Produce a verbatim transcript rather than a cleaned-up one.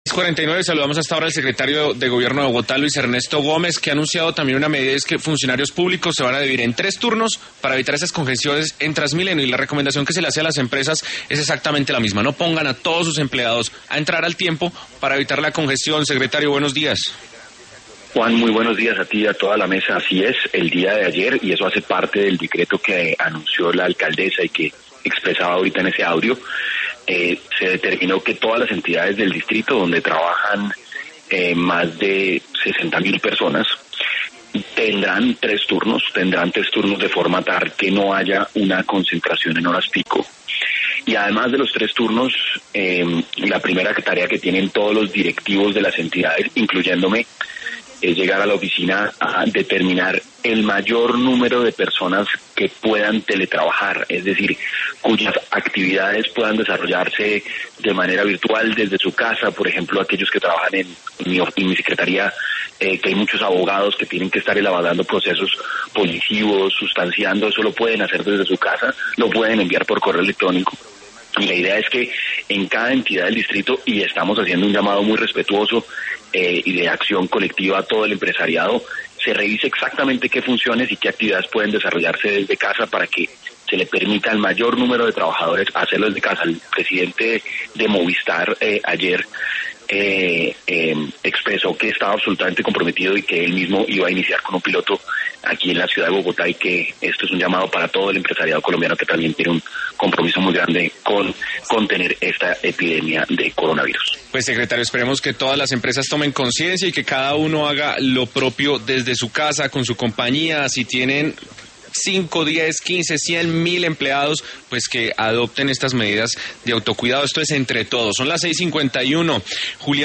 cuarenta y nueve, saludamos hasta ahora al secretario de Gobierno de Bogotá, Luis Ernesto Gómez, que ha anunciado también una medida, es que funcionarios públicos se van a dividir en tres turnos para evitar esas congestiones en Transmilenio, y la recomendación que se le hace a las empresas es exactamente la misma: no pongan a todos sus empleados a entrar al tiempo para evitar la congestión. Secretario, buenos días. Juan, muy buenos días a ti y a toda la mesa. Así es, el día de ayer, y eso hace parte del decreto que anunció la alcaldesa y que expresaba ahorita en ese audio, eh, se determinó que todas las entidades del distrito donde trabajan eh, más de sesenta mil personas tendrán tres turnos, tendrán tres turnos de forma tal que no haya una concentración en horas pico. Y además de los tres turnos, eh, la primera tarea que tienen todos los directivos de las entidades, incluyéndome, es llegar a la oficina a determinar el mayor número de personas que puedan teletrabajar, es decir, cuyas actividades puedan desarrollarse de manera virtual desde su casa. Por ejemplo, aquellos que trabajan en mi, en mi secretaría, eh, que hay muchos abogados que tienen que estar elaborando procesos policivos, sustanciando, eso lo pueden hacer desde su casa, lo pueden enviar por correo electrónico. Y la idea es que en cada entidad del distrito, y estamos haciendo un llamado muy respetuoso eh, y de acción colectiva a todo el empresariado, se revise exactamente qué funciones y qué actividades pueden desarrollarse desde casa para que se le permita al mayor número de trabajadores hacerlo desde casa. El presidente de Movistar eh, ayer eh, eh, expresó que estaba absolutamente comprometido y que él mismo iba a iniciar con un piloto aquí en la ciudad de Bogotá, y que esto es un llamado para todo el empresariado colombiano que también tiene un compromiso muy grande con contener esta epidemia de coronavirus. Pues, secretario, esperemos que todas las empresas tomen conciencia y que cada uno haga lo propio desde su casa, con su compañía. Si tienen cinco, diez, quince, cien, mil empleados, pues que adopten estas medidas de autocuidado. Esto es entre todos. Son las seis cincuenta y uno. Julián